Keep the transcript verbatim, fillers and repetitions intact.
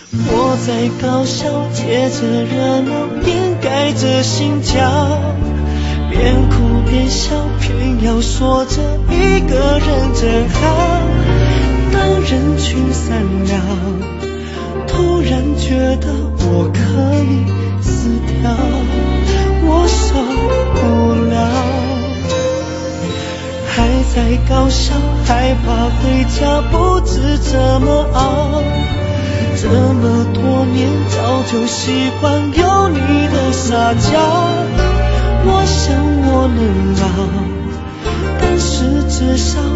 我在高笑，借着热闹掩盖着心跳，边哭边笑，偏要说着一个人真好。当人群散了，突然觉得我可以死掉，我受不了。还在高笑，害怕回家，不知怎么熬。这么多年，早就习惯有你的撒娇。我想我能熬，但是至少